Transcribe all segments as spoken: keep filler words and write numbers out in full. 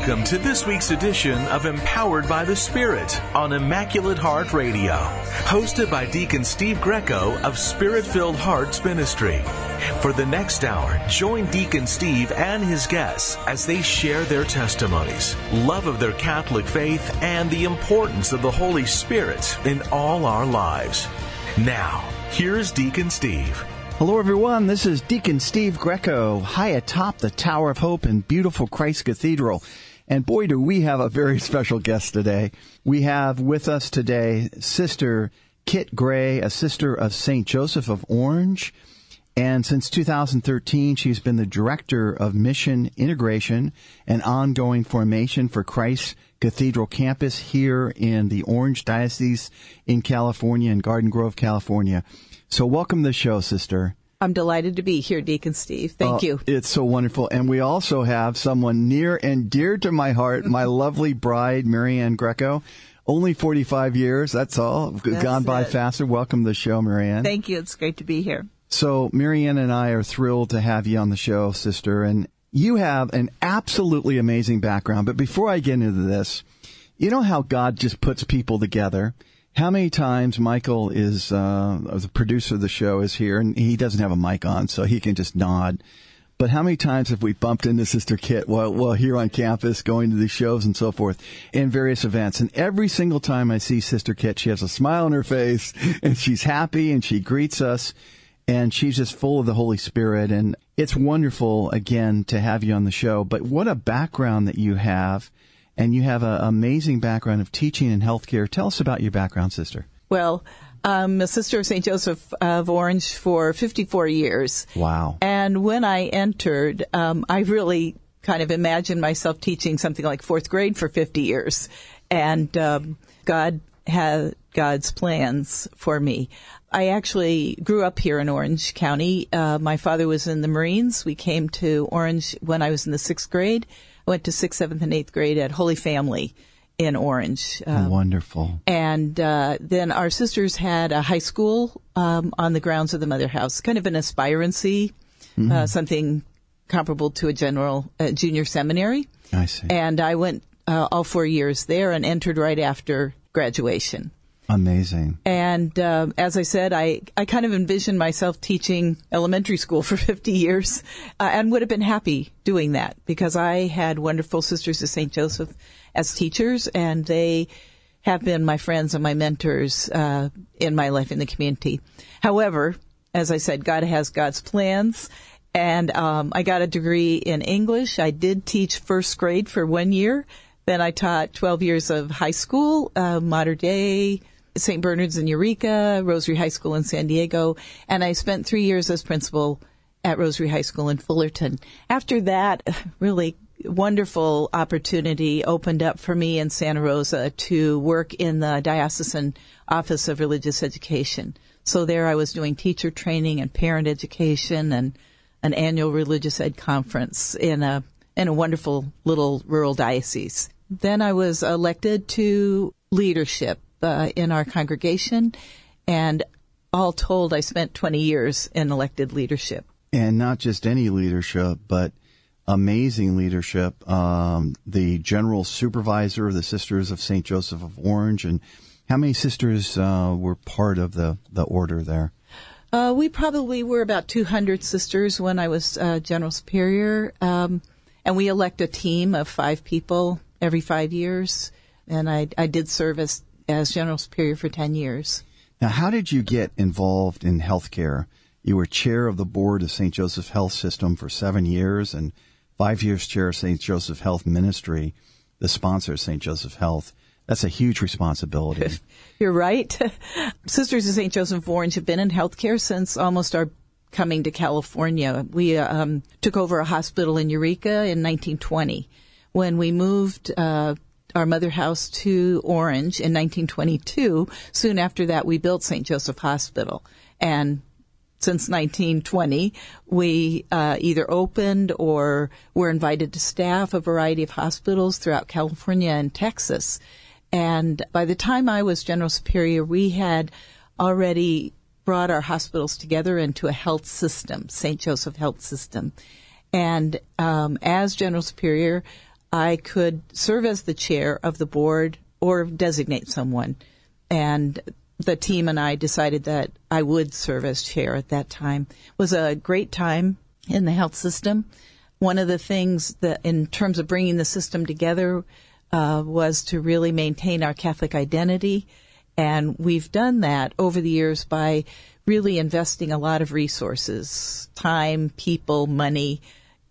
Welcome to this week's edition of Empowered by the Spirit on Immaculate Heart Radio, hosted by Deacon Steve Greco of Spirit-Filled Hearts Ministry. For the next hour, join Deacon Steve and his guests as they share their testimonies, love of their Catholic faith, and the importance of the Holy Spirit in all our lives. Now, here's Deacon Steve. Hello, everyone. This is Deacon Steve Greco, high atop the Tower of Hope in beautiful Christ Cathedral. And boy, do we have a very special guest today. We have with us today Sister Kit Gray, a sister of Saint Joseph of Orange. And since two thousand thirteen, she's been the Director of Mission Integration and Ongoing Formation for Christ Cathedral Campus here in the Orange Diocese in California, in Garden Grove, California. So welcome to the show, Sister. I'm delighted to be here, Deacon Steve. Thank uh, you. It's so wonderful. And we also have someone near and dear to my heart, my lovely bride, Marianne Greco. Only forty-five years, that's all. That's Gone by it. faster. Welcome to the show, Marianne. Thank you. It's great to be here. So Marianne and I are thrilled to have you on the show, Sister. And you have an absolutely amazing background. But before I get into this, you know how God just puts people together? How many times Michael is, uh, the producer of the show is here, and he doesn't have a mic on, so he can just nod. But how many times have we bumped into Sister Kit while, while here on campus, going to these shows and so forth, in various events? And every single time I see Sister Kit, she has a smile on her face, and she's happy, and she greets us, and she's just full of the Holy Spirit. And it's wonderful, again, to have you on the show. But what a background that you have. And you have an amazing background of teaching in healthcare. Tell us about your background, Sister. Well, I'm a sister of Saint Joseph of Orange for fifty-four years. Wow. And when I entered, um, I really kind of imagined myself teaching something like fourth grade for fifty years. And um, God had God's plans for me. I actually grew up here in Orange County. Uh, my father was in the Marines. We came to Orange when I was in the sixth grade. I went to sixth, seventh, and eighth grade at Holy Family in Orange. Um, Wonderful. And uh, then our sisters had a high school um, on the grounds of the Mother House, kind of an aspirancy, mm-hmm. uh, something comparable to a general uh, junior seminary. I see. And I went uh, all four years there and entered right after graduation. Amazing. And uh, as I said, I, I kind of envisioned myself teaching elementary school for fifty years uh, and would have been happy doing that because I had wonderful sisters of Saint Joseph as teachers, and they have been my friends and my mentors uh, in my life in the community. However, as I said, God has God's plans, and um, I got a degree in English. I did teach first grade for one year. Then I taught twelve years of high school, uh, modern day, Saint Bernard's in Eureka, Rosary High School in San Diego, and I spent three years as principal at Rosary High School in Fullerton. After that, really wonderful opportunity opened up for me in Santa Rosa to work in the Diocesan Office of Religious Education. So there I was doing teacher training and parent education and an annual religious ed conference in a in a wonderful little rural diocese. Then I was elected to leadership Uh, in our congregation, and all told, I spent twenty years in elected leadership. And not just any leadership, but amazing leadership. Um, the general supervisor of the Sisters of Saint Joseph of Orange. And how many sisters uh, were part of the, the order there? Uh, we probably were about two hundred sisters when I was uh, General Superior, um, and we elect a team of five people every five years, and I, I did serve as as General Superior for ten years. Now, how did you get involved in healthcare? You were chair of the board of Saint Joseph Health System for seven years and five years chair of Saint Joseph Health Ministry, the sponsor of Saint Joseph Health. That's a huge responsibility. You're right. Sisters of Saint Joseph of Orange have been in healthcare since almost our coming to California. We um, took over a hospital in Eureka in nineteen twenty. When we moved uh our mother house to Orange in nineteen twenty-two. Soon after that, we built Saint Joseph Hospital. And since nineteen twenty, we uh, either opened or were invited to staff a variety of hospitals throughout California and Texas. And by the time I was General Superior, we had already brought our hospitals together into a health system, Saint Joseph Health System. And um, as General Superior, I could serve as the chair of the board or designate someone. And the team and I decided that I would serve as chair at that time. It was a great time in the health system. One of the things that, in terms of bringing the system together, uh, was to really maintain our Catholic identity. And we've done that over the years by really investing a lot of resources, time, people, money,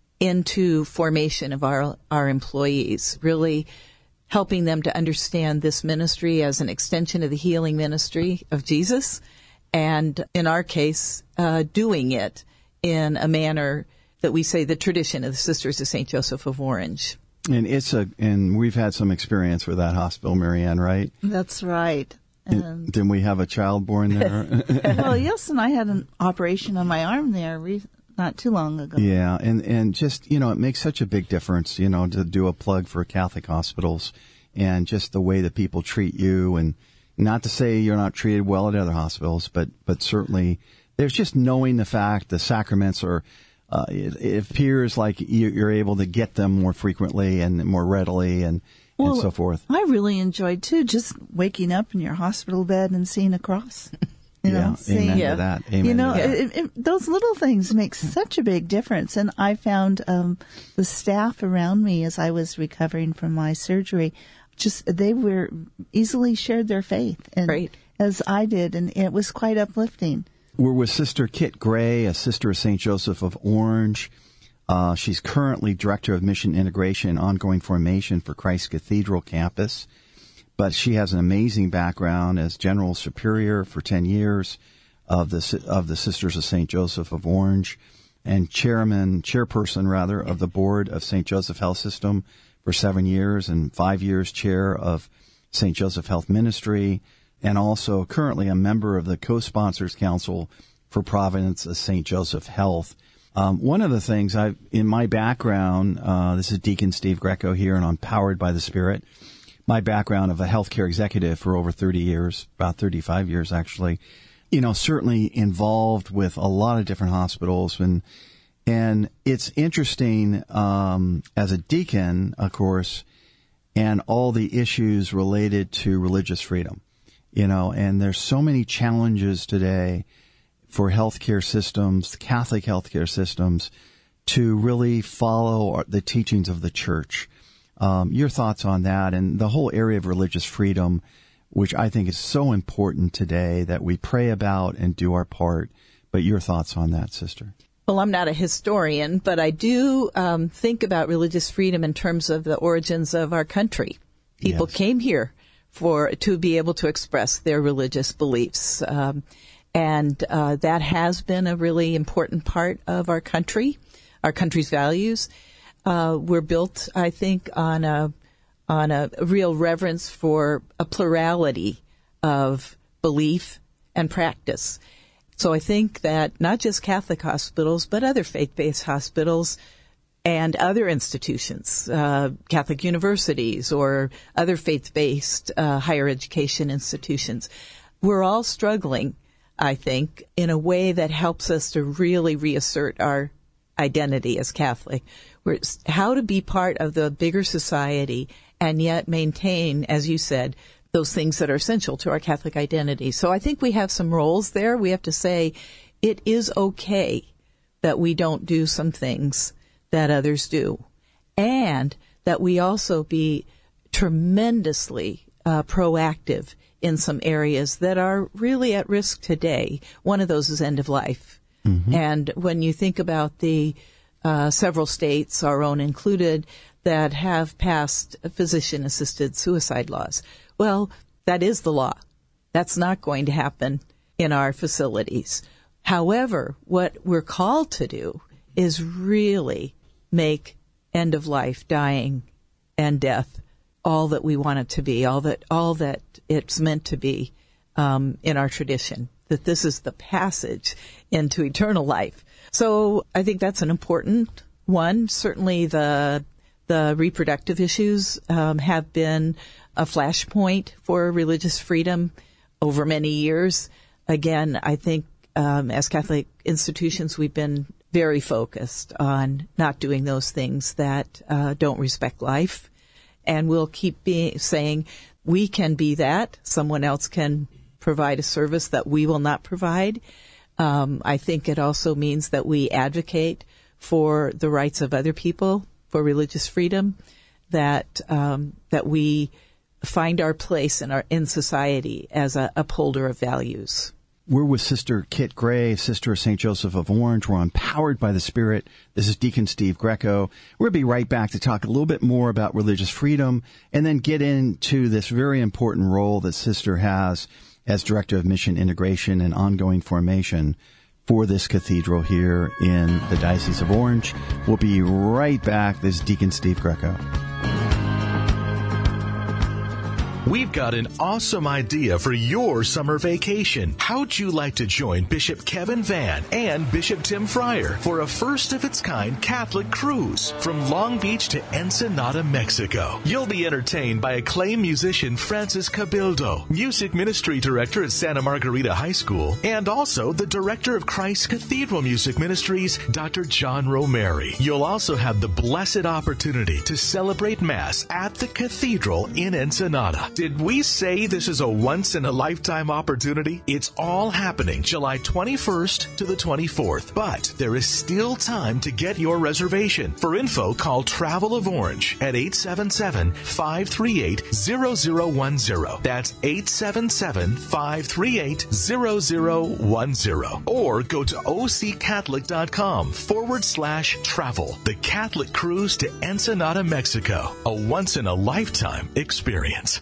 into formation of our our employees, really helping them to understand this ministry as an extension of the healing ministry of Jesus, and in our case, uh, doing it in a manner that we say the tradition of the Sisters of Saint Joseph of Orange. And it's a and we've had some experience with that hospital, Marianne, right? That's right. Um, Didn't we have a child born there? Well, yes, and I had an operation on my arm there re- not too long ago. Yeah, and, and just, you know, it makes such a big difference, you know, to do a plug for Catholic hospitals and just the way that people treat you. And not to say you're not treated well at other hospitals, but, but certainly there's just knowing the fact the sacraments are, uh, it, it appears like you, you're able to get them more frequently and more readily and, well, and so forth. I really enjoyed, too, just waking up in your hospital bed and seeing a cross. You yeah, know, seeing, amen yeah. to that. Amen you know, to that. it, it, those little things make such a big difference. And I found um, the staff around me as I was recovering from my surgery, just they were easily shared their faith, and right. as I did, and it was quite uplifting. We're with Sister Kit Gray, a sister of Saint Joseph of Orange. Uh, she's currently Director of Mission Integration and Ongoing Formation for Christ Cathedral Campus. But she has an amazing background as General Superior for ten years of the of the Sisters of Saint Joseph of Orange, and chairman, chairperson rather, of the board of Saint Joseph Health System for seven years, and five years chair of Saint Joseph Health Ministry, and also currently a member of the Co-Sponsors Council for Providence of Saint Joseph Health. Um, one of the things I, in my background, uh, this is Deacon Steve Greco here, and I'm powered by the Spirit. My background of a healthcare executive for over thirty years, about thirty-five years actually, you know, certainly involved with a lot of different hospitals. And, and it's interesting, um, as a deacon, of course, and all the issues related to religious freedom, you know, and there's so many challenges today for healthcare systems, Catholic healthcare systems, to really follow the teachings of the Church. Um, your thoughts on that and the whole area of religious freedom, which I think is so important today that we pray about and do our part. But your thoughts on that, Sister? Well, I'm not a historian, but I do um, think about religious freedom in terms of the origins of our country. People Yes. came here for to be able to express their religious beliefs. Um, and uh, that has been a really important part of our country, our country's values. Uh, we're built, I think, on a on a real reverence for a plurality of belief and practice. So I think that not just Catholic hospitals, but other faith-based hospitals and other institutions, uh, Catholic universities or other faith-based uh, higher education institutions, we're all struggling, I think, in a way that helps us to really reassert our identity as Catholic. We're, how to be part of the bigger society and yet maintain, as you said, those things that are essential to our Catholic identity. So I think we have some roles there. We have to say it is okay that we don't do some things that others do, and that we also be tremendously uh, proactive in some areas that are really at risk today. One of those is end of life. Mm-hmm. And when you think about the uh, several states, our own included, that have passed physician-assisted suicide laws, well, that is the law. That's not going to happen in our facilities. However, what we're called to do is really make end of life, dying, and death all that we want it to be, all that all that it's meant to be um, in our tradition, that this is the passage into eternal life. So I think that's an important one. Certainly the the reproductive issues um, have been a flashpoint for religious freedom over many years. Again, I think um, as Catholic institutions, we've been very focused on not doing those things that uh, don't respect life. And we'll keep being, saying we can be that. Someone else can provide a service that we will not provide. Um, I think it also means that we advocate for the rights of other people, for religious freedom, that um, that we find our place in our in society as a upholder of values. We're with Sister Kit Gray, Sister of Saint Joseph of Orange. We're on Powered by the Spirit. This is Deacon Steve Greco. We're going to be right back to talk a little bit more about religious freedom and then get into this very important role that Sister has as Director of Mission Integration and Ongoing Formation for this cathedral here in the Diocese of Orange. We'll be right back. This is Deacon Steve Greco. We've got an awesome idea for your summer vacation. How'd you like to join Bishop Kevin Vann and Bishop Tim Fryer for a first-of-its-kind Catholic cruise from Long Beach to Ensenada, Mexico? You'll be entertained by acclaimed musician Francis Cabildo, Music Ministry Director at Santa Margarita High School, and also the Director of Christ Cathedral Music Ministries, Doctor John Romeri. You'll also have the blessed opportunity to celebrate Mass at the Cathedral in Ensenada. Did we say this is a once-in-a-lifetime opportunity? It's all happening July twenty-first to the twenty-fourth, but there is still time to get your reservation. For info, call Travel of Orange at eight seven seven, five three eight, zero zero one zero. That's eight seven seven, five three eight, zero zero one zero. Or go to occatholic.com forward slash travel. The Catholic Cruise to Ensenada, Mexico. A once-in-a-lifetime experience.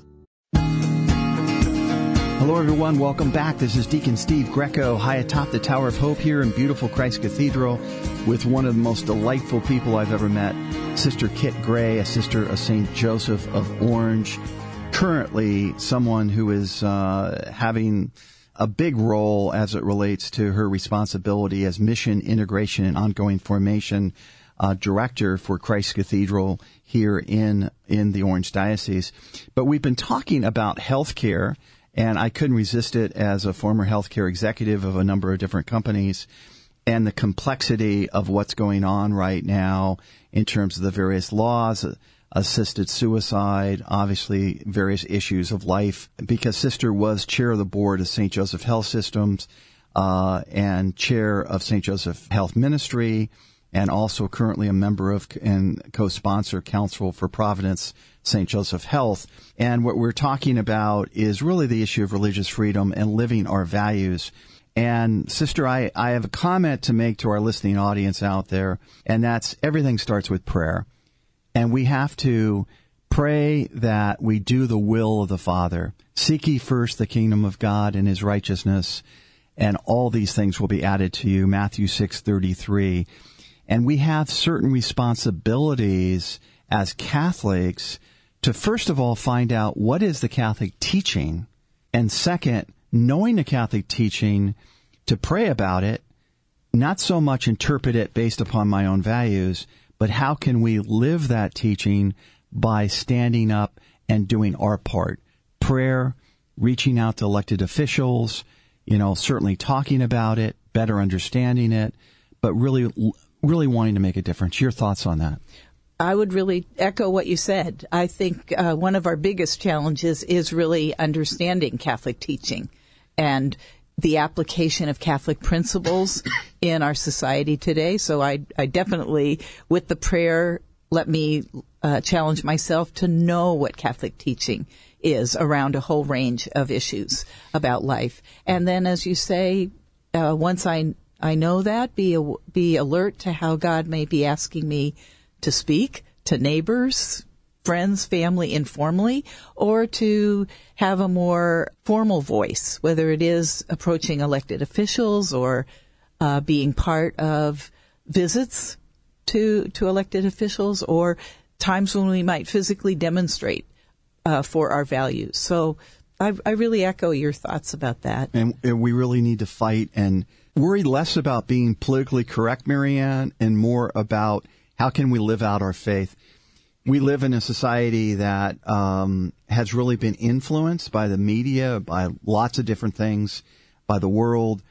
Hello, everyone. Welcome back. This is Deacon Steve Greco, high atop the Tower of Hope here in beautiful Christ Cathedral with one of the most delightful people I've ever met, Sister Kit Gray, a sister of Saint Joseph of Orange, currently someone who is uh, having a big role as it relates to her responsibility as Mission Integration and Ongoing Formation uh, Director for Christ Cathedral here in, in the Orange Diocese. But we've been talking about healthcare, and I couldn't resist it as a former healthcare executive of a number of different companies and the complexity of what's going on right now in terms of the various laws, assisted suicide, obviously various issues of life, because Sister was chair of the board of Saint Joseph Health Systems uh, and chair of Saint Joseph Health Ministry, and also currently a member of and co-sponsor Council for Providence Saint Joseph Health. And what we're talking about is really the issue of religious freedom and living our values. And Sister, I, I have a comment to make to our listening audience out there, and that's everything starts with prayer. And we have to pray that we do the will of the Father. Seek ye first the kingdom of God and his righteousness, and all these things will be added to you. Matthew six thirty-three. And we have certain responsibilities as Catholics to first of all find out what is the Catholic teaching, and second, knowing the Catholic teaching, to pray about it, not so much interpret it based upon my own values, but how can we live that teaching by standing up and doing our part? Prayer, reaching out to elected officials, you know, certainly talking about it, better understanding it, but really, really wanting to make a difference. Your thoughts on that? I would really echo what you said. I think uh, one of our biggest challenges is really understanding Catholic teaching and the application of Catholic principles in our society today. So I, I definitely, with the prayer, let me uh, challenge myself to know what Catholic teaching is around a whole range of issues about life. And then, as you say, uh, once I I know that, be be alert to how God may be asking me to speak to neighbors, friends, family informally, or to have a more formal voice, whether it is approaching elected officials or uh, being part of visits to to elected officials, or times when we might physically demonstrate uh, for our values. So I, I really echo your thoughts about that. And, and we really need to fight and worry less about being politically correct, Marianne, and more about how can we live out our faith. We live in a society that um, has really been influenced by the media, by lots of different things, by the world.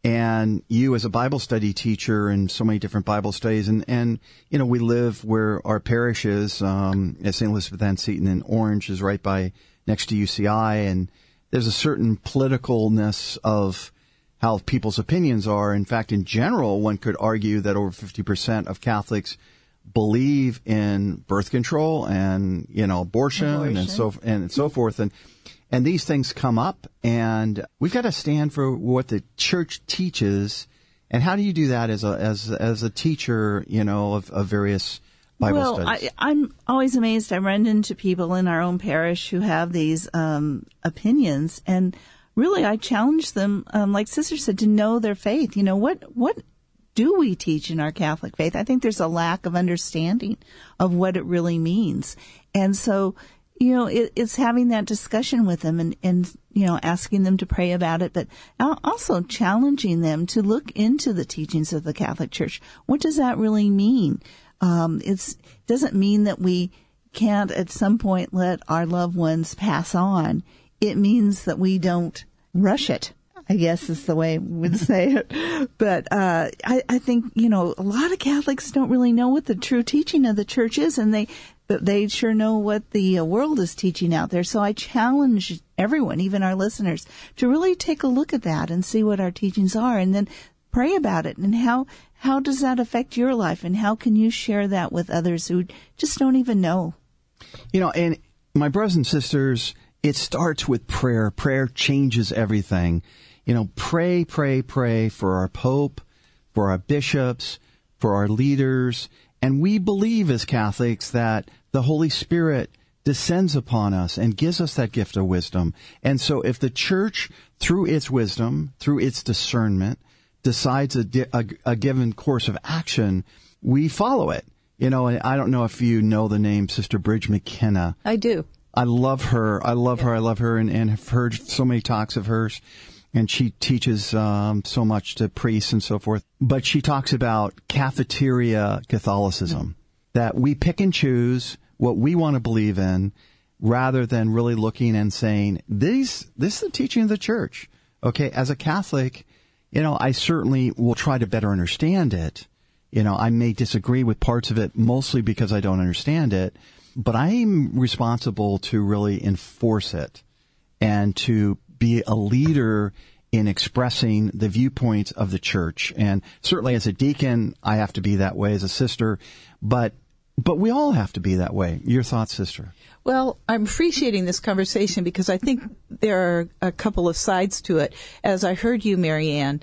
And you as a Bible study teacher and so many different Bible studies, and, and you know, we live where our parish is, um, at Saint Elizabeth Ann Seton in Orange is right by, next to U C I, and there's a certain politicalness of how people's opinions are. In fact, in general, one could argue that over fifty percent of Catholics believe in birth control and, you know, abortion, abortion. and so, and so forth. And, And these things come up, and we've got to stand for what the church teaches. And how do you do that as a as as a teacher, you know, of, of various Bible well, studies? Well, I'm always amazed. I run into people in our own parish who have these um, opinions, and really, I challenge them, um, like Sister said, to know their faith. You know, what what do we teach in our Catholic faith? I think there's a lack of understanding of what it really means, and so. You know, it, it's having that discussion with them and, and, you know, asking them to pray about it, but also challenging them to look into the teachings of the Catholic Church. What does that really mean? Um, it's doesn't mean that we can't at some point let our loved ones pass on. It means that we don't rush it, I guess is the way we would say it. But uh, I, I think, you know, a lot of Catholics don't really know what the true teaching of the Church is, and they but they sure know what the world is teaching out there. So I challenge everyone, even our listeners, to really take a look at that and see what our teachings are, and then pray about it. And how how does that affect your life, and how can you share that with others who just don't even know? You know, and my brothers and sisters, it starts with prayer. Prayer changes everything. You know, pray, pray, pray for our Pope, for our bishops, for our leaders. And we believe as Catholics that the Holy Spirit descends upon us and gives us that gift of wisdom. And so if the Church, through its wisdom, through its discernment, decides a, di- a, a given course of action, we follow it. You know, and I don't know if you know the name Sister Bridge McKenna. I do. I love her. I love yeah. her. I love her, and, and have heard so many talks of hers. And she teaches um, so much to priests and so forth. But she talks about cafeteria Catholicism, mm. that we pick and choose what we want to believe in rather than really looking and saying, these, this is the teaching of the Church. Okay, as a Catholic, you know, I certainly will try to better understand it. You know, I may disagree with parts of it mostly because I don't understand it, but I'm responsible to really enforce it and to be a leader in expressing the viewpoints of the Church. And certainly as a deacon, I have to be that way, as a sister, but but we all have to be that way. Your thoughts, Sister? Well, I'm appreciating this conversation because I think there are a couple of sides to it. As I heard you, Marianne,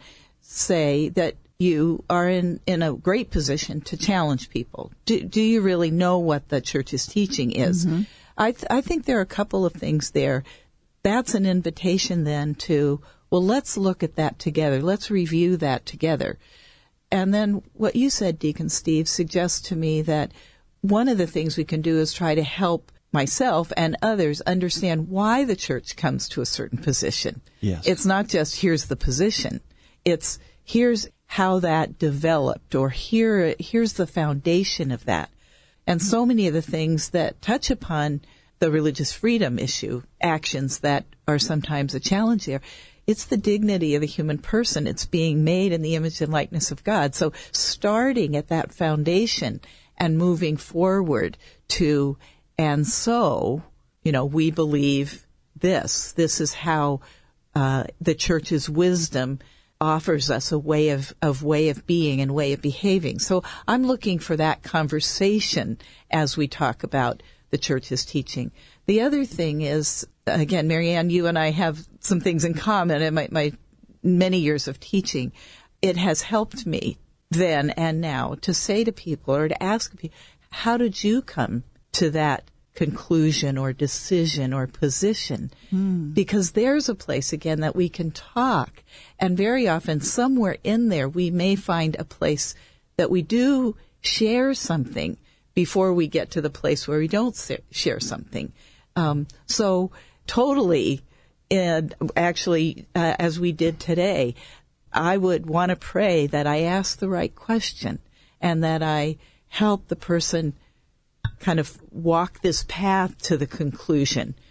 say that you are in, in a great position to challenge people. Do, do you really know what the Church's teaching is? Mm-hmm. I, th- I think there are a couple of things there. That's an invitation then to, well, let's look at that together. Let's review that together. And then what you said, Deacon Steve, suggests to me that one of the things we can do is try to help myself and others understand why the Church comes to a certain position. Yes. It's not just here's the position. It's here's how that developed, or here here's the foundation of that. And so many of the things that touch upon the religious freedom issue, actions that are sometimes a challenge there, it's the dignity of the human person. It's being made in the image and likeness of God. So starting at that foundation and moving forward to, and so, you know, we believe this. This is how uh, the Church's wisdom offers us a way of, of way of being and way of behaving. So I'm looking for that conversation as we talk about the Church's teaching. The other thing is, again, Marianne, you and I have some things in common in my, my many years of teaching. It has helped me then and now to say to people or to ask people, how did you come to that conclusion or decision or position? Hmm. Because there's a place, again, that we can talk. And very often, somewhere in there, we may find a place that we do share something before we get to the place where we don't share something. Um, so totally, and actually, uh, as we did today, I would want to pray that I ask the right question and that I help the person kind of walk this path to the conclusion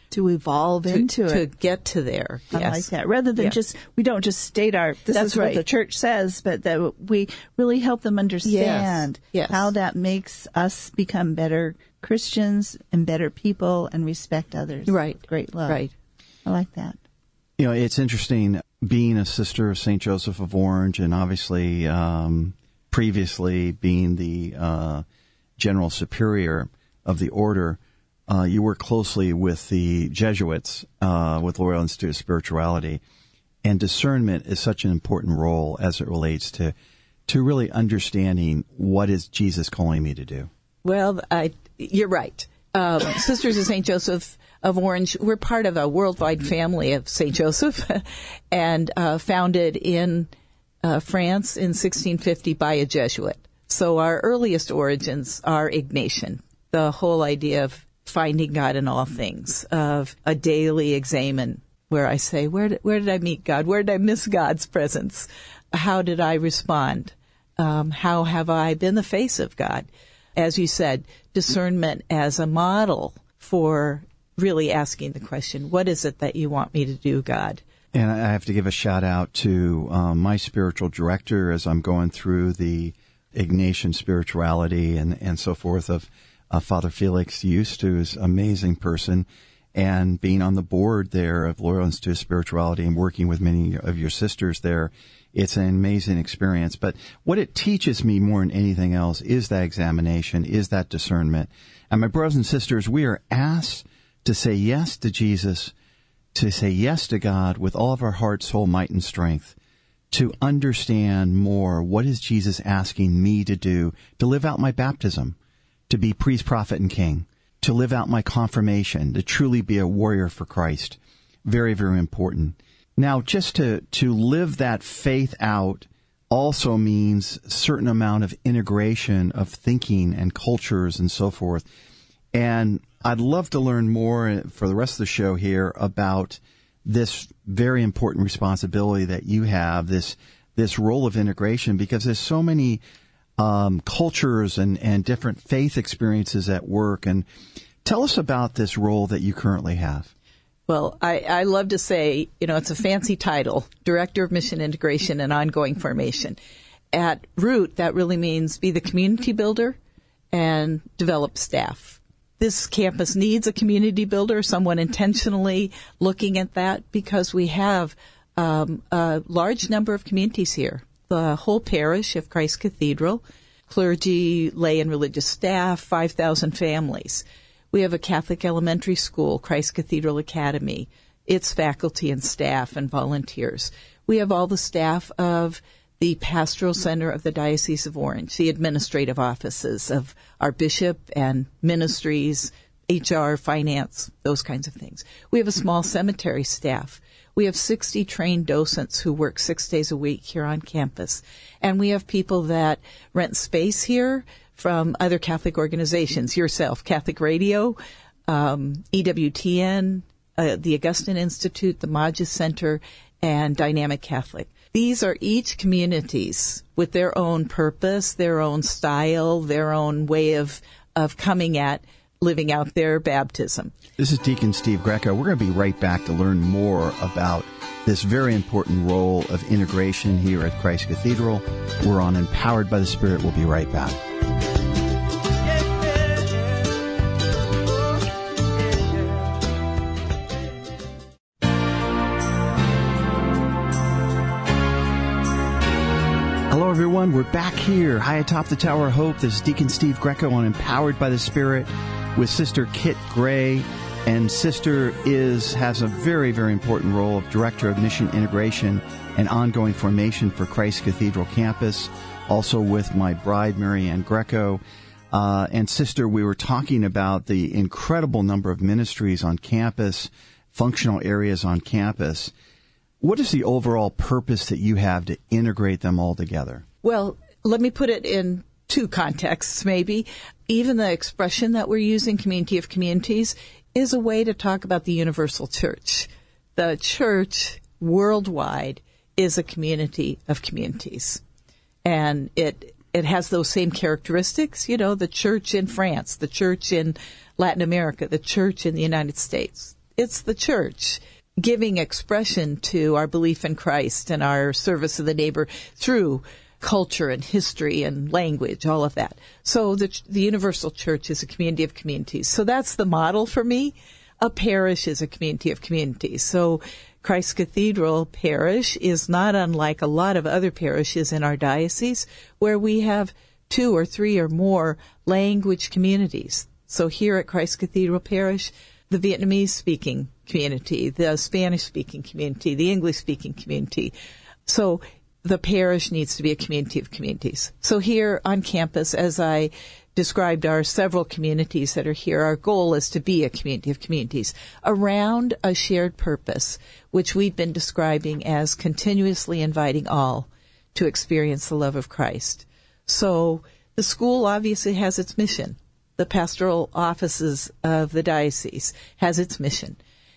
To evolve to, into to it. get to there. I yes. like that. Rather than Yeah. just, we don't just state our, this That's is what right. the church says, but that we really help them understand Yes. Yes. how that makes us become better Christians and better people and respect others. Right. Great love. Right. I like that. You know, it's interesting being a sister of Saint Joseph of Orange, and obviously um, previously being the uh, General Superior of the Order. Uh, you work closely with the Jesuits, uh, with Loyola Institute of Spirituality, and discernment is such an important role as it relates to to really understanding what is Jesus calling me to do. Well, I, you're right. Um, Sisters of Saint Joseph of Orange, we're part of a worldwide family of Saint Joseph, and uh, founded in uh, France in sixteen fifty by a Jesuit. So our earliest origins are Ignatian, the whole idea of finding God in all things, of a daily examine where I say, where did, where did I meet God? Where did I miss God's presence? How did I respond? Um, how have I been the face of God? As you said, discernment as a model for really asking the question, what is it that you want me to do, God? And I have to give a shout out to um, my spiritual director as I'm going through the Ignatian spirituality and, and so forth of uh, Father Felix Just, who's an amazing person, and being on the board there of Loyola Institute of Spirituality and working with many of your sisters there. It's an amazing experience. But what it teaches me more than anything else is that examination, is that discernment. And my brothers and sisters, we are asked to say yes to Jesus, to say yes to God with all of our heart, soul, might, and strength, to understand more what is Jesus asking me to do, to live out my baptism, to be priest, prophet, and king, to live out my confirmation, to truly be a warrior for Christ. Very, very important. Now, just to, to live that faith out also means a certain amount of integration of thinking and cultures and so forth. And I'd love to learn more for the rest of the show here about this very important responsibility that you have, this this role of integration, because there's so many um, cultures and, and different faith experiences at work. And tell us about this role that you currently have. Well, I, I love to say, you know, it's a fancy title, Director of Mission Integration and Ongoing Formation. At root, that really means be the community builder and develop staff. This campus needs a community builder, someone intentionally looking at that, because we have um, a large number of communities here. The whole parish of Christ Cathedral, clergy, lay and religious staff, five thousand families. We have a Catholic elementary school, Christ Cathedral Academy, its faculty and staff and volunteers. We have all the staff of the Pastoral Center of the Diocese of Orange, the administrative offices of our bishop and ministries, H R, finance, those kinds of things. We have a small cemetery staff. We have sixty trained docents who work six days a week here on campus. And we have people that rent space here from other Catholic organizations, yourself, Catholic Radio, um, E W T N, uh, the Augustine Institute, the Magis Center, and Dynamic Catholic. These are each communities with their own purpose, their own style, their own way of, of coming at living out their baptism. This is Deacon Steve Greco. We're going to be right back to learn more about this very important role of integration here at Christ Cathedral. We're on Empowered by the Spirit. We'll be right back. Hello, everyone. We're back here, high atop the Tower of Hope. This is Deacon Steve Greco on Empowered by the Spirit with Sister Kit Gray. And Sister is has a very, very important role of Director of Mission Integration and Ongoing Formation for Christ Cathedral Campus, also with my bride, Mary Ann Greco. Uh, and Sister, we were talking about the incredible number of ministries on campus, functional areas on campus. What is the overall purpose that you have to integrate them all together? Well, let me put it in two contexts, maybe. Even the expression that we're using, community of communities, is a way to talk about the universal church. The church worldwide is a community of communities. And it it has those same characteristics, you know, the church in France, the church in Latin America, the church in the United States. It's the church giving expression to our belief in Christ and our service of the neighbor through culture and history and language, all of that. So the, the universal church is a community of communities. So that's the model for me. A parish is a community of communities. So Christ Cathedral Parish is not unlike a lot of other parishes in our diocese where we have two or three or more language communities. So here at Christ Cathedral Parish, the Vietnamese-speaking community, the Spanish-speaking community, the English-speaking community. So the parish needs to be a community of communities. So here on campus, as I described our several communities that are here, our goal is to be a community of communities around a shared purpose, which we've been describing as continuously inviting all to experience the love of Christ. So the school obviously has its mission. The pastoral offices of the diocese has its mission.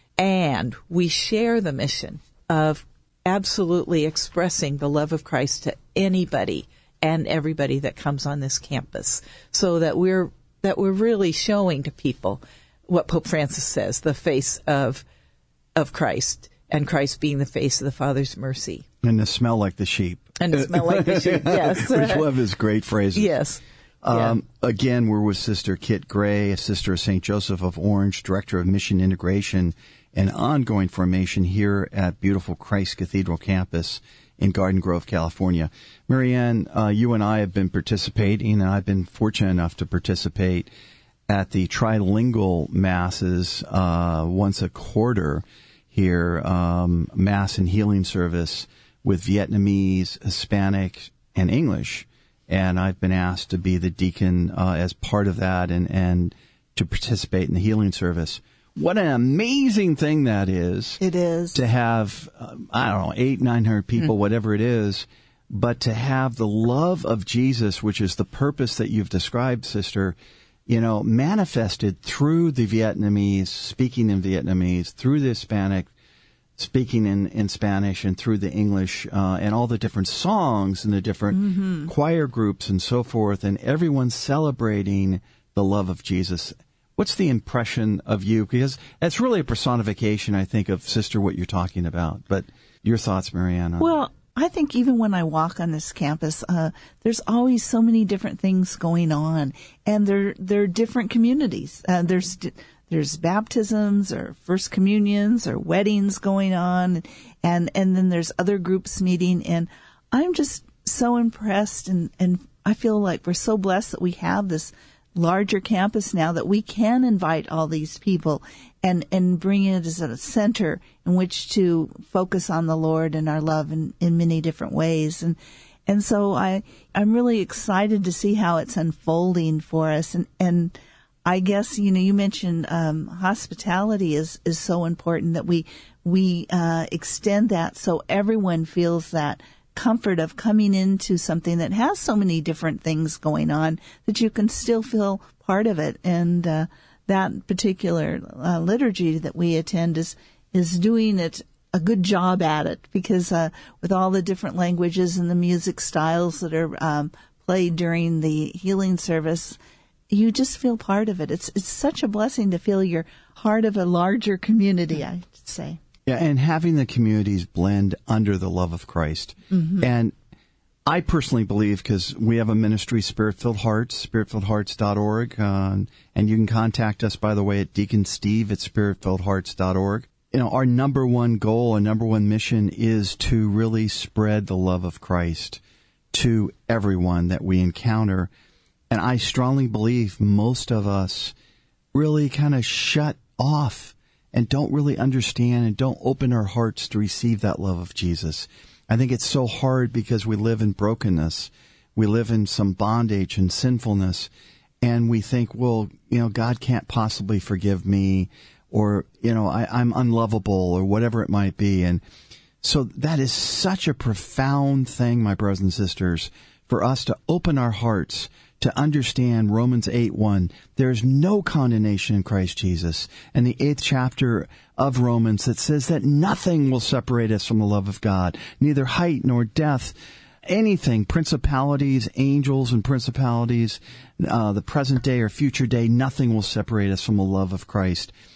And we share the mission of absolutely expressing the love of Christ to anybody and everybody that comes on this campus, so that we're that we're really showing to people what Pope Francis says, the face of of Christ, and Christ being the face of the Father's mercy. And to smell like the sheep. And to smell like the sheep, yes. Which one of his great phrases. Yes. Um, yeah. Again, we're with Sister Kit Gray, a sister of Saint Joseph of Orange, Director of Mission Integration and Ongoing Formation here at beautiful Christ Cathedral Campus in Garden Grove, California. Marianne, uh, you and I have been participating, and I've been fortunate enough to participate at the trilingual masses uh, once a quarter here, um, Mass and Healing Service with Vietnamese, Hispanic, and English. And I've been asked to be the deacon uh, as part of that and, and to participate in the healing service. What an amazing thing that is. It is. To have, uh, I don't know, eight, nine hundred people, mm. whatever it is, but to have the love of Jesus, which is the purpose that you've described, Sister, you know, manifested through the Vietnamese, speaking in Vietnamese, through the Hispanic, speaking in, in Spanish, and through the English, uh, and all the different songs and the different mm-hmm. choir groups and so forth, and everyone celebrating the love of Jesus. What's the impression of you? Because that's really a personification, I think, of, Sister, what you're talking about. But your thoughts, Marianne? Well, I think even when I walk on this campus, uh, there's always so many different things going on, and they're, they're different communities. Uh, there's there's baptisms or first communions or weddings going on, and, and then there's other groups meeting, and I'm just so impressed, and, and I feel like we're so blessed that we have this larger campus now, that we can invite all these people and, and bring it as a center in which to focus on the Lord and our love in, in many different ways. And, and so I, I'm really excited to see how it's unfolding for us. And, and I guess, you know, you mentioned, um, hospitality is, is so important, that we, we, uh, extend that so everyone feels that comfort of coming into something that has so many different things going on, that you can still feel part of it. And uh, that particular uh, liturgy that we attend is is doing it a good job at it, because uh, with all the different languages and the music styles that are um, played during the healing service, you just feel part of it. It's it's such a blessing to feel you're part of a larger community, I should say. Yeah, and having the communities blend under the love of Christ. Mm-hmm. And I personally believe, because we have a ministry, Spirit-Filled Hearts, spirit filled hearts dot org, uh, and you can contact us, by the way, at Deacon Steve at spirit filled hearts dot org. You know, our number one goal, our number one mission is to really spread the love of Christ to everyone that we encounter. And I strongly believe most of us really kind of shut off and don't really understand and don't open our hearts to receive that love of Jesus. I think it's so hard because we live in brokenness. We live in some bondage and sinfulness. And we think, well, you know, God can't possibly forgive me, or, you know, I, I'm unlovable, or whatever it might be. And so that is such a profound thing, my brothers and sisters, for us to open our hearts to understand Romans eight one. There's no condemnation in Christ Jesus. And the eighth chapter of Romans that says that nothing will separate us from the love of God, neither height nor depth, anything, principalities, angels and principalities, uh, the present day or future day, nothing will separate us from the love of Christ.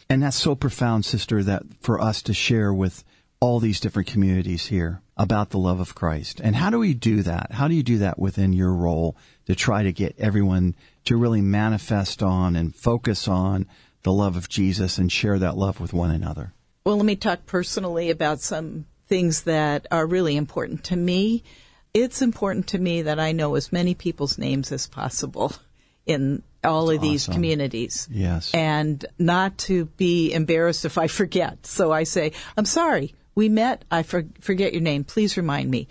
And that's so profound, sister, that for us to share with all these different communities here about the love of Christ. And how do we do that? How do you do that within your role to try to get everyone to really manifest on and focus on the love of Jesus and share that love with one another? Well, let me talk personally about some things that are really important to me. It's important to me that I know as many people's names as possible in all That's of these awesome. communities. Yes. And not to be embarrassed if I forget. So I say, I'm sorry, we met, I for- forget your name, please remind me.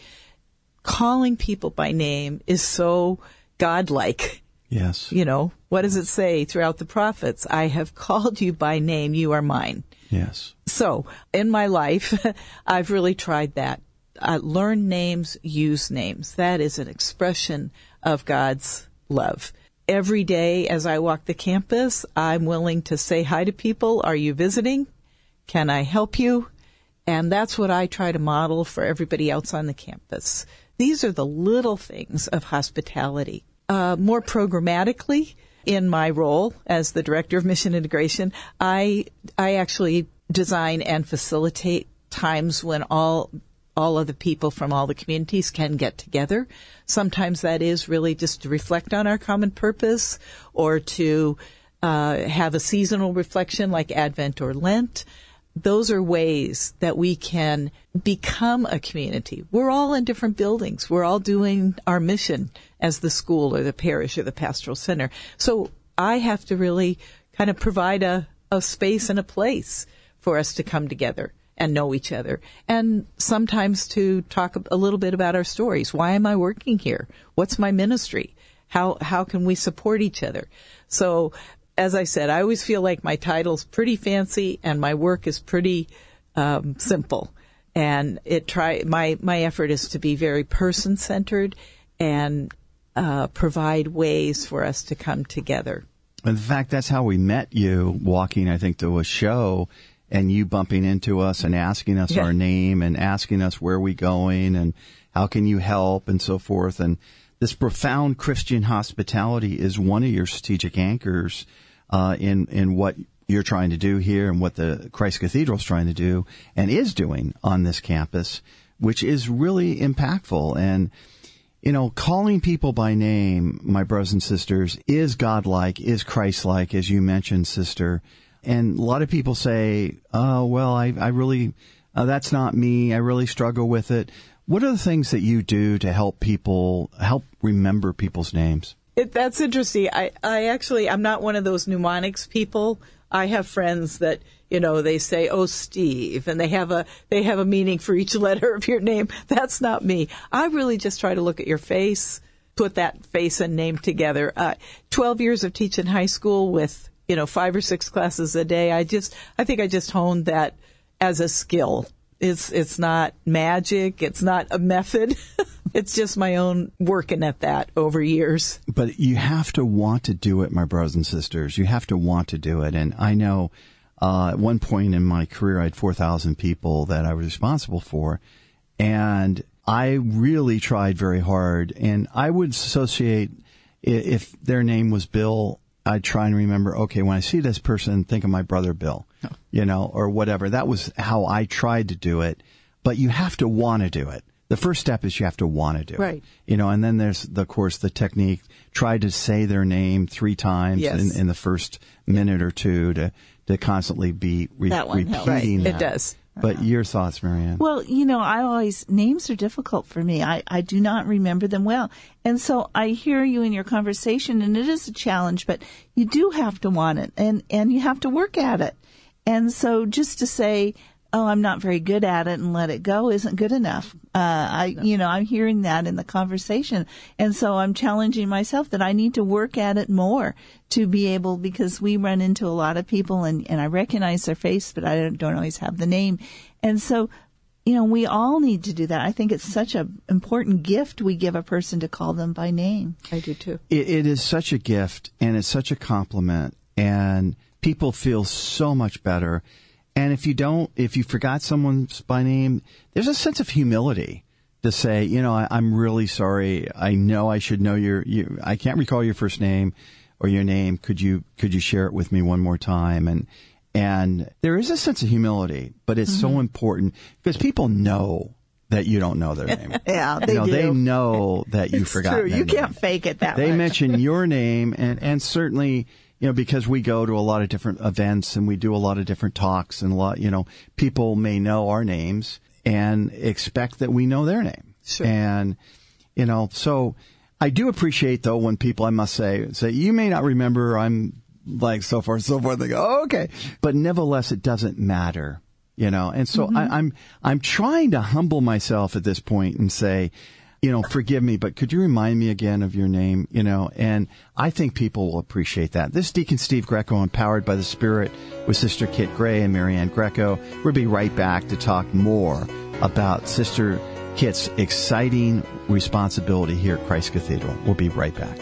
Calling people by name is so godlike. Yes. You know, what does it say throughout the prophets? I have called you by name, you are mine. Yes. So, in my life, I've really tried that. Uh, learn names, use names. That is an expression of God's love. Every day as I walk the campus, I'm willing to say hi to people. Are you visiting? Can I help you? And that's what I try to model for everybody else on the campus. These are the little things of hospitality. Uh, more programmatically, in my role as the Director of Mission Integration, I I actually design and facilitate times when all all of the people from all the communities can get together. Sometimes that is really just to reflect on our common purpose or to uh, have a seasonal reflection like Advent or Lent. Those are ways that we can become a community. We're all in different buildings. We're all doing our mission as the school or the parish or the pastoral center. So I have to really kind of provide a, a space and a place for us to come together and know each other. And sometimes to talk a little bit about our stories. Why am I working here? What's my ministry? How, how can we support each other? So, as I said, I always feel like my title's pretty fancy and my work is pretty um, simple. And it try my my effort is to be very person centered and uh, provide ways for us to come together. In fact, that's how we met you, walking, I think, to a show, and you bumping into us and asking us Yeah. our name and asking us where we going and how can you help and so forth. And this profound Christian hospitality is one of your strategic anchors uh, in in what you're trying to do here and what the Christ Cathedral is trying to do and is doing on this campus, which is really impactful. And, you know, calling people by name, my brothers and sisters, is godlike, is Christ-like, as you mentioned, sister. And a lot of people say, oh, well, I, I really, uh, that's not me. I really struggle with it. What are the things that you do to help people, help remember people's names? It, that's interesting. I, I actually, I'm not one of those mnemonics people. I have friends that, you know, they say, oh, Steve, and they have a, they have a meaning for each letter of your name. That's not me. I really just try to look at your face, put that face and name together. Uh, twelve years of teaching high school with, you know, five or six classes a day. I just, I think I just honed that as a skill. It's, it's not magic. It's not a method. It's just my own working at that over years. But you have to want to do it, my brothers and sisters. You have to want to do it. And I know uh, at one point in my career, I had four thousand people that I was responsible for. And I really tried very hard. And I would associate, if their name was Bill, I'd try and remember, okay, when I see this person, think of my brother Bill, oh. you know, or whatever. That was how I tried to do it. But you have to want to do it. The first step is you have to want to do right. it. You know, and then there's, the, of course, the technique. Try to say their name three times yes. in, in the first minute or two to, to constantly be re- that one repeating helps. Right. that. It does. But your thoughts, Marianne? Well, you know, I always, names are difficult for me. I, I do not remember them well. And so I hear you in your conversation, and it is a challenge, but you do have to want it, and, and you have to work at it. And so just to say, oh, I'm not very good at it and let it go isn't good enough. Uh, I, you know, I'm hearing that in the conversation. And so I'm challenging myself that I need to work at it more to be able, because we run into a lot of people and, and I recognize their face, but I don't, don't always have the name. And so, you know, we all need to do that. I think it's such an important gift we give a person to call them by name. I do too. It, it is such a gift and it's such a compliment, and people feel so much better. And if you don't, if you forgot someone's by name, there's a sense of humility to say, you know, I, I'm really sorry. I know I should know your, you, I can't recall your first name or your name. Could you, could you share it with me one more time? And, And there is a sense of humility, but it's mm-hmm. so important because people know that you don't know their name. Yeah, they you know, do. They know that you it's forgot true. their You name. can't fake it that They much. mention your name, and, and certainly, you know, because we go to a lot of different events and we do a lot of different talks and a lot, you know, people may know our names and expect that we know their name. Sure. And, you know, so I do appreciate, though, when people, I must say, say, you may not remember, I'm like so forth, so forth. They go, oh, okay. But nevertheless, it doesn't matter, you know. And so mm-hmm. I, I'm I'm trying to humble myself at this point and say, you know, forgive me, but could you remind me again of your name, you know? And I think people will appreciate that. This is Deacon Steve Greco, empowered by the Spirit, with Sister Kit Gray and Marianne Greco. We'll be right back to talk more about Sister Kit's exciting responsibility here at Christ Cathedral. We'll be right back.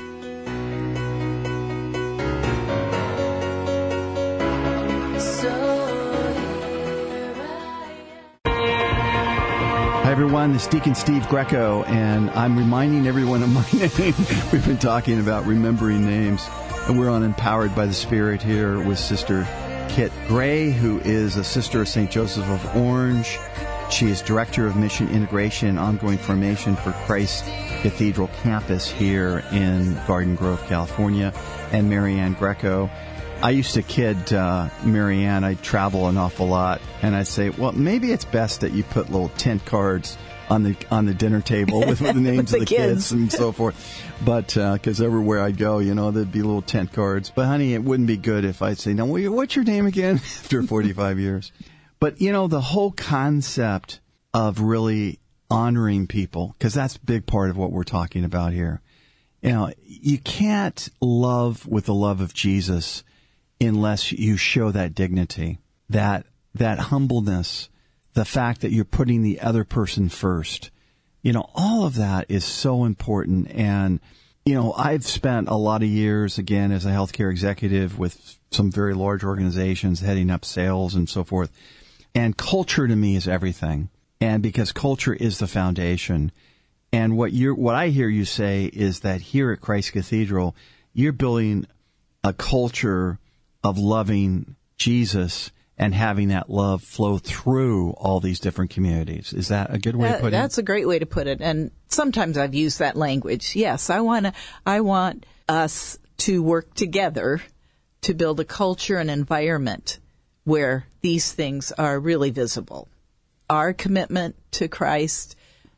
Hi, everyone. This is Deacon Steve Greco, and I'm reminding everyone of my name. We've been talking about remembering names, and we're on Empowered by the Spirit here with Sister Kit Gray, who is a sister of Saint Joseph of Orange. She is Director of Mission Integration and Ongoing Formation for Christ Cathedral Campus here in Garden Grove, California. And Marianne Greco. I used to kid uh, Marianne. I'd travel an awful lot, and I'd say, well, maybe it's best that you put little tent cards on the on the dinner table with, with the names the of the kids. kids and so forth. But because uh, everywhere I'd go, you know, there'd be little tent cards. But, honey, it wouldn't be good if I'd say, no, what's your name again after forty-five years? But, you know, the whole concept of really honoring people, because that's a big part of what we're talking about here. You know, you can't love with the love of Jesus unless you show that dignity, that that humbleness, the fact that you're putting the other person first. You know, all of that is so important. And, you know, I've spent a lot of years, again, as a healthcare executive with some very large organizations, heading up sales and so forth. And culture to me is everything. And because culture is the foundation. And what you're, what I hear you say is that here at Christ Cathedral, you're building a culture of loving Jesus and having that love flow through all these different communities. Is that a good way that, to put it? That's a great way to put it. And sometimes I've used that language. Yes, I want to, I want us to work together to build a culture and environment where these things are really visible. Our commitment to Christ,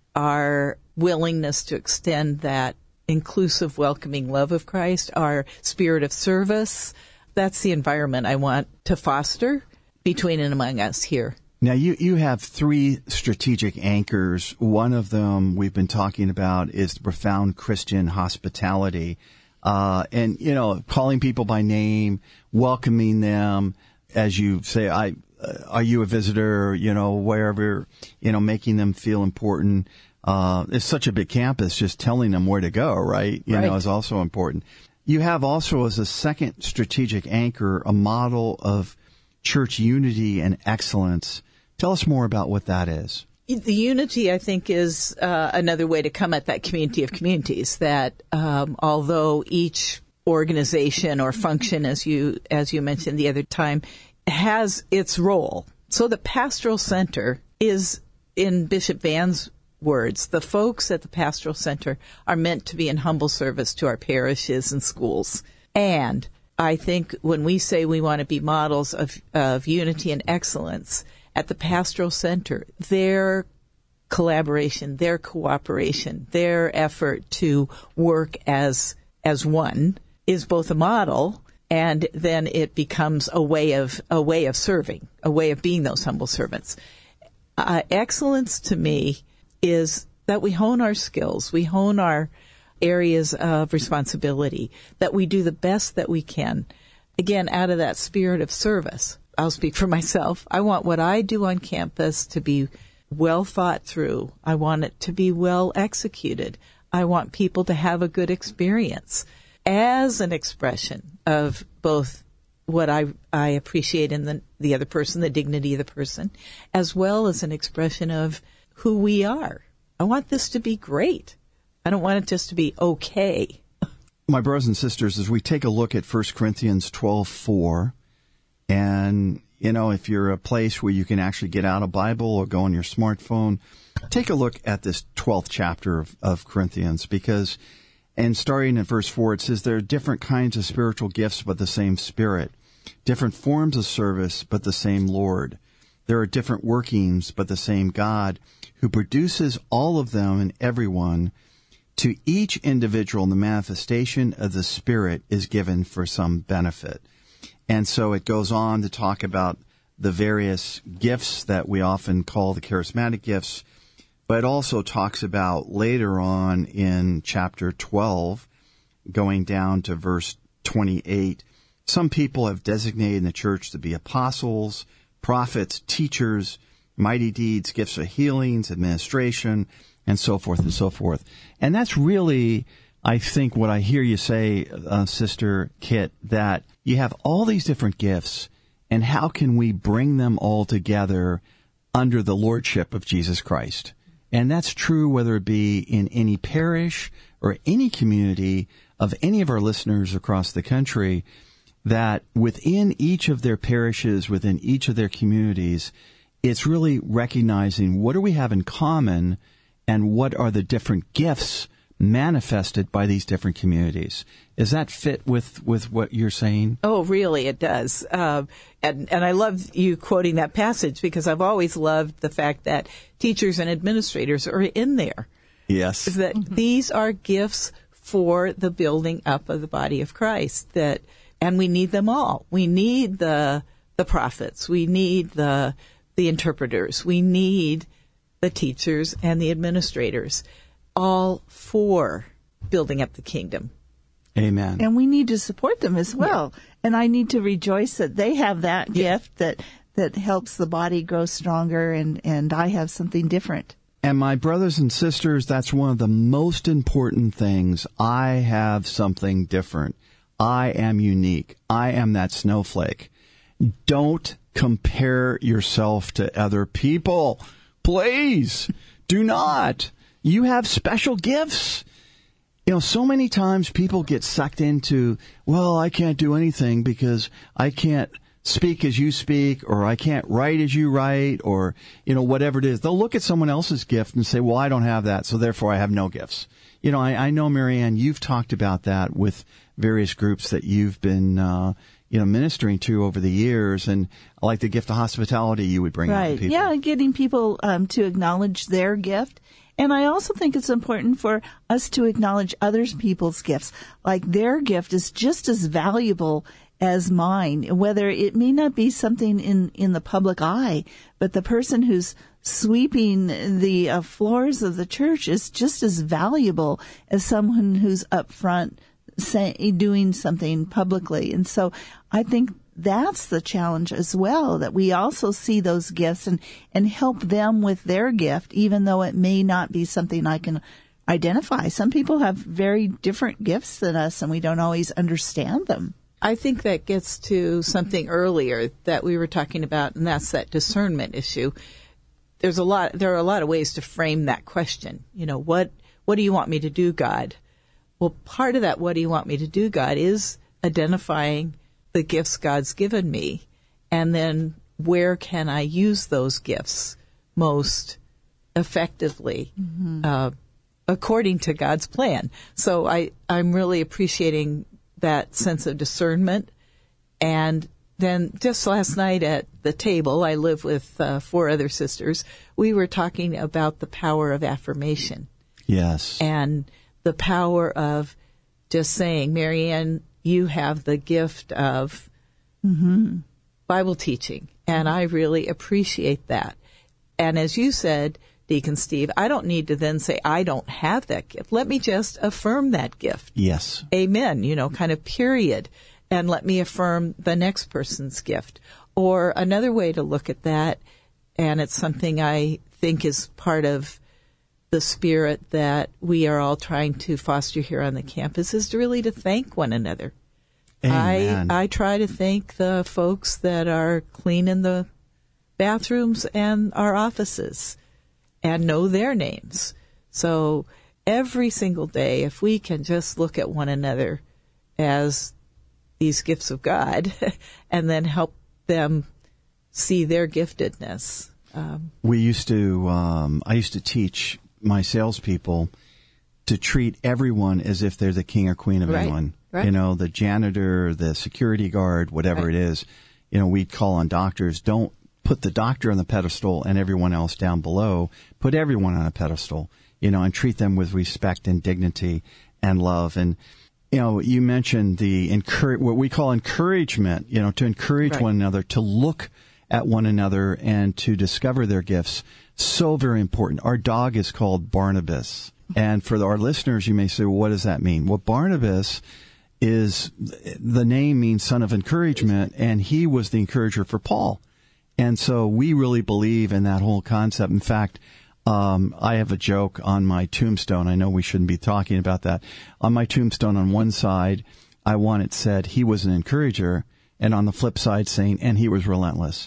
our willingness to extend that inclusive, welcoming love of Christ, our spirit of service, that's the environment I want to foster between and among us here. Now, you, you have three strategic anchors. One of them we've been talking about is the profound Christian hospitality. Uh, and, you know, calling people by name, welcoming them, as you say, I, uh, are you a visitor, you know, wherever, you know, making them feel important. Uh, it's such a big campus, just telling them where to go, right? You right. know, is also important. You have also as a second strategic anchor a model of church unity and excellence. Tell us more about what that is. The unity, I think, is uh, another way to come at that community of communities, that um, although each organization or function, as you as you mentioned the other time, has its role. So the pastoral center is, in Bishop Van's words, the folks at the pastoral center are meant to be in humble service to our parishes and schools. And I think when we say we want to be models of, of unity and excellence at the pastoral center, their collaboration, their cooperation, their effort to work as as one is both a model, and then it becomes a way of a way of serving, a way of being those humble servants. Uh, excellence to me is that we hone our skills, we hone our areas of responsibility, that we do the best that we can. Again, out of that spirit of service. I'll speak for myself. I want what I do on campus to be well thought through. I want it to be well executed. I want people to have a good experience as an expression of both what I I appreciate in the the other person, the dignity of the person, as well as an expression of who we are. I want this to be great. I don't want it just to be okay. My brothers and sisters, as we take a look at First Corinthians twelve four, And, you know, if you're a place where you can actually get out a Bible or go on your smartphone, take a look at this twelfth chapter of, of Corinthians, because, and starting in verse four, it says there are different kinds of spiritual gifts, but the same Spirit. Different forms of service, but the same Lord. There are different workings, but the same God, who produces all of them in everyone. To each individual, the manifestation of the Spirit is given for some benefit. And so it goes on to talk about the various gifts that we often call the charismatic gifts, but it also talks about later on in chapter twelve, going down to verse twenty-eight, some people have designated in the church to be apostles, prophets, teachers, mighty deeds, gifts of healings, administration, and so forth and so forth. And that's really, I think, what I hear you say, uh, Sister Kit, that you have all these different gifts, and how can we bring them all together under the lordship of Jesus Christ? And that's true whether it be in any parish or any community of any of our listeners across the country, that within each of their parishes, within each of their communities, it's really recognizing what do we have in common and what are the different gifts manifested by these different communities. Does that fit with, with what you're saying? Oh, really, it does. Uh, and, and I love you quoting that passage, because I've always loved the fact that teachers and administrators are in there. Yes. That mm-hmm. these are gifts for the building up of the body of Christ. That, and we need them all. We need the the prophets. We need the the interpreters. We need the teachers and the administrators, all for building up the kingdom. Amen. And we need to support them as well. Yeah. And I need to rejoice that they have that yeah. gift that that helps the body grow stronger, and, and I have something different. And my brothers and sisters, that's one of the most important things. I have something different. I am unique. I am that snowflake. Don't compare yourself to other people. Please do not. You have special gifts. You know, so many times people get sucked into, well, I can't do anything because I can't speak as you speak, or I can't write as you write, or, you know, whatever it is. They'll look at someone else's gift and say, well, I don't have that, so therefore I have no gifts. You know, I, I know, Marianne, you've talked about that with various groups that you've been, uh, you know, ministering to over the years, and like the gift of hospitality you would bring out to people. Yeah, getting people um, to acknowledge their gift. And I also think it's important for us to acknowledge other people's gifts. Like, their gift is just as valuable as mine, whether it may not be something in, in the public eye, but the person who's sweeping the uh, floors of the church is just as valuable as someone who's up front say, doing something publicly. And so I think that's the challenge as well, that we also see those gifts and, and help them with their gift, even though it may not be something I can identify. Some people have very different gifts than us, and we don't always understand them. I think that gets to something earlier that we were talking about, and that's that discernment issue. There's a lot, there are a lot of ways to frame that question. You know, what, what do you want me to do, God? Well, part of that, what do you want me to do, God, is identifying the gifts God's given me, and then where can I use those gifts most effectively, mm-hmm. uh, according to God's plan. So I, I'm really appreciating that sense of discernment. And then just last night at the table, I live with uh, four other sisters, we were talking about the power of affirmation. Yes. And the power of just saying, Marianne, you have the gift of mm-hmm. Bible teaching, and I really appreciate that. And as you said, Deacon Steve, I don't need to then say, I don't have that gift. Let me just affirm that gift. Yes. Amen, you know, kind of period. And let me affirm the next person's gift. Or another way to look at that, and it's something I think is part of the spirit that we are all trying to foster here on the campus, is really to thank one another. Amen. I I try to thank the folks that are cleaning the bathrooms and our offices and know their names. So every single day, if we can just look at one another as these gifts of God and then help them see their giftedness. Um, we used to, um, I used to teach my salespeople to treat everyone as if they're the king or queen of right, England. Right. You know, the janitor, the security guard, whatever right. it is. You know, we'd call on doctors. Don't put the doctor on the pedestal and everyone else down below. Put everyone on a pedestal, you know, and treat them with respect and dignity and love. And, you know, you mentioned the encourage, what we call encouragement, you know, to encourage right. one another, to look at one another and to discover their gifts. So very important. Our dog is called Barnabas. And for our listeners, you may say, well, what does that mean? Well, Barnabas is, the name means son of encouragement, and he was the encourager for Paul. And so we really believe in that whole concept. In fact, um, I have a joke on my tombstone. I know we shouldn't be talking about that. On my tombstone, on one side, I want it said, he was an encourager. And on the flip side, saying, and he was relentless.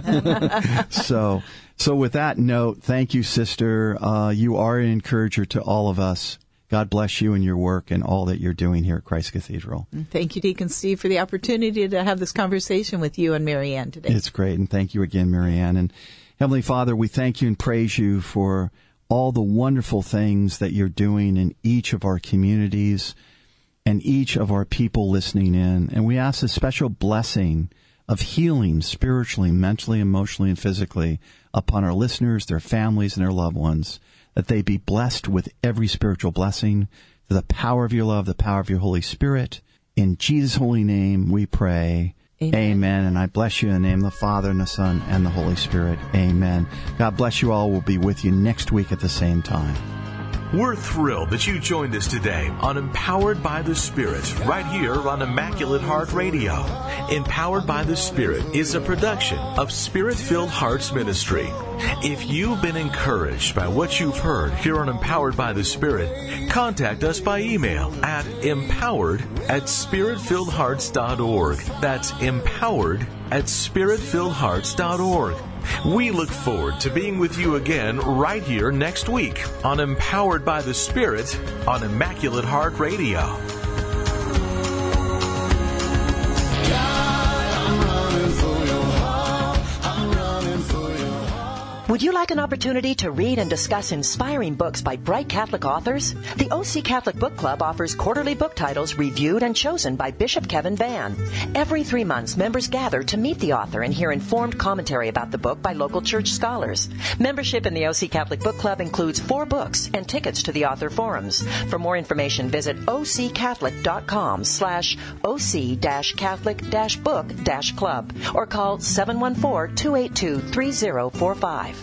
so, so with that note, thank you, sister. Uh, you are an encourager to all of us. God bless you and your work and all that you're doing here at Christ Cathedral. Thank you, Deacon Steve, for the opportunity to have this conversation with you and Marianne today. It's great. And thank you again, Marianne. And Heavenly Father, we thank you and praise you for all the wonderful things that you're doing in each of our communities and each of our people listening in. And we ask a special blessing of healing spiritually, mentally, emotionally, and physically upon our listeners, their families, and their loved ones, that they be blessed with every spiritual blessing through the power of your love, the power of your Holy Spirit. In Jesus' holy name we pray. Amen. Amen. And I bless you in the name of the Father, and the Son, and the Holy Spirit. Amen. God bless you all. We'll be with you next week at the same time. We're thrilled that you joined us today on Empowered by the Spirit, right here on Immaculate Heart Radio. Empowered by the Spirit is a production of Spirit-Filled Hearts Ministry. If you've been encouraged by what you've heard here on Empowered by the Spirit, contact us by email at empowered at spiritfilledhearts dot org. That's empowered at spiritfilledhearts dot org. We look forward to being with you again right here next week on Empowered by the Spirit on Immaculate Heart Radio. Would you like an opportunity to read and discuss inspiring books by bright Catholic authors? The O C Catholic Book Club offers quarterly book titles reviewed and chosen by Bishop Kevin Vann. Every three months, members gather to meet the author and hear informed commentary about the book by local church scholars. Membership in the O C Catholic Book Club includes four books and tickets to the author forums. For more information, visit occatholic.com slash oc-catholic-book-club or call seven one four, two eight two, three zero four five.